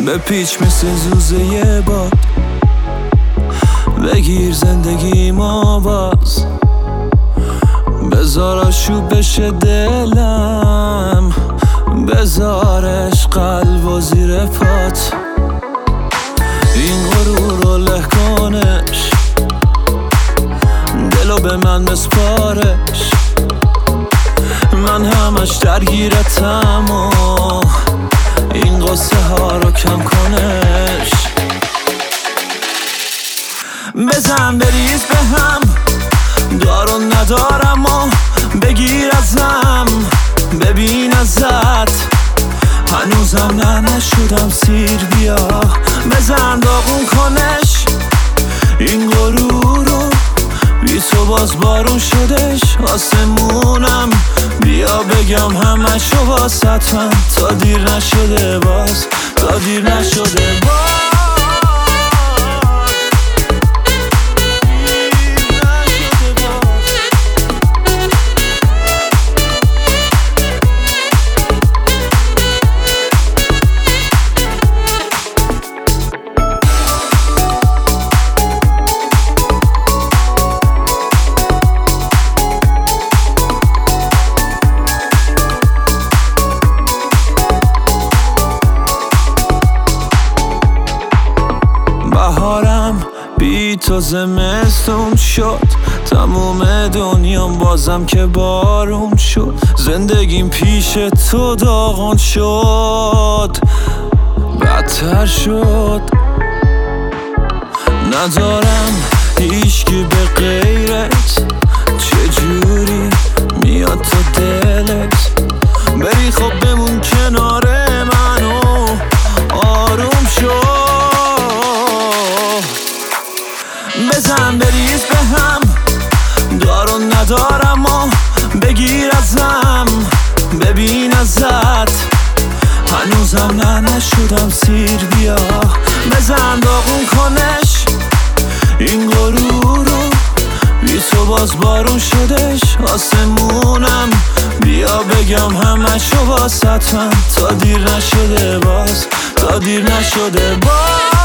به پیچ مثل زوزه باد، بگیر زندگی ما باز، بذار آشوب بشه دلم، بذارش قلب و زیر پات. این غرور رو له کنش، دلو به من بسپارش، من همش درگیرتم و این قصه ها رو کم کنش. بزن بریز به هم، دارو ندارم و بگیر ازم، ببین ازت هنوزم نشدم سیر. بیا بزن داغون کنش این غرور رو، بی تو باز بارون شدش آسمونم. بیا بگم همشو واسط من، تا دیر نشده باز، تا دیر نشده باز. بهارم بی تو زمستون شد، تموم دنیام بازم که بارون شد، زندگیم پیش تو داغون شد، بدتر شد. ندارم هیچکی به غیرت، چجوری میاد تو دلت؟ بری خب بمون کنار منو آروم شد. بزن بریز به هم، دارو ندارم و بگیر ازم، ببین ازت هنوزم نشدم سیر. بیا بزن داغون کنش این غرور رو، بی تو باز بارون شدش آسمونم. بیا بگم همشو واسط من، تا دیر نشده باز، تا دیر نشده باز.